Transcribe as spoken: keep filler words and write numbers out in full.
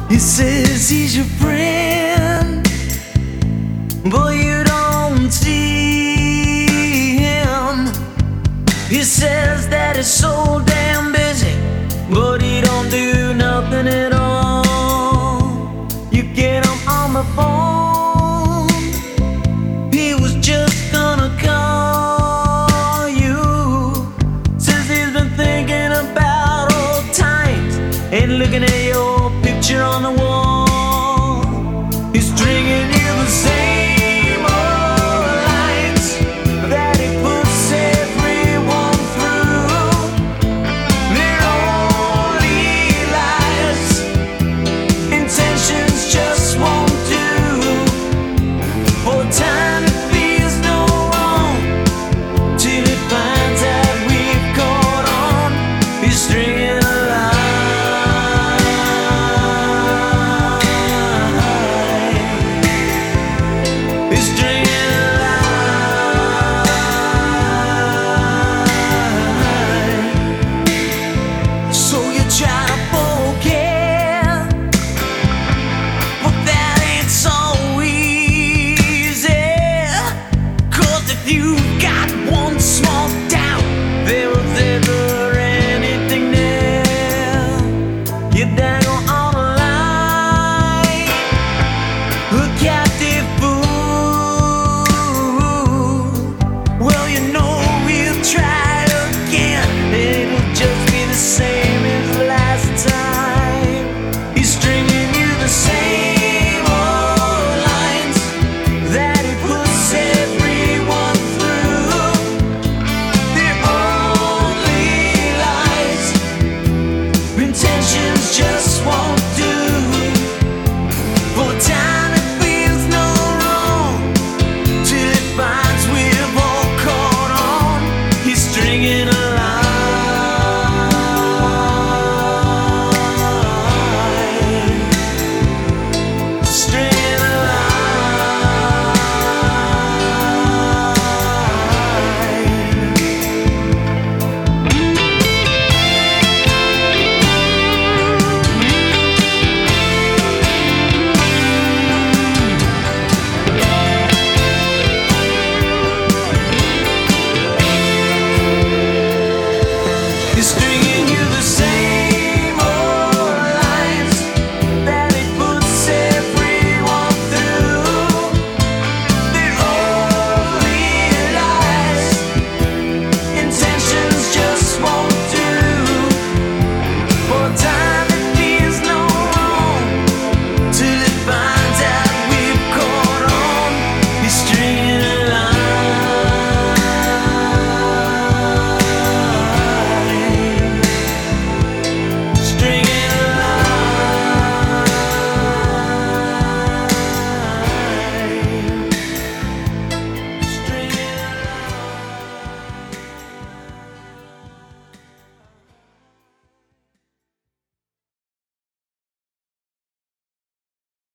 He says he's your friend, but you don't see him. He says that he's so damn busy, but he don't do nothing at all. You get him on the phone, he was just gonna call you. Says he's been thinking about old times and looking at your picture on the wall. He's stringing you the same old lines that he puts everyone through. They're only lies, intentions just won't do. For time it feels no wrong till it finds out we've caught on. He's stringing a line. He's stringing a line. So you try to forget, but that ain't so easy. 'Cause if you've got one small doubt, there was ever anything there, you dangle on a line, a captive fool. Well, you know we'll try again, and it'll just be the same as last time. He's stringing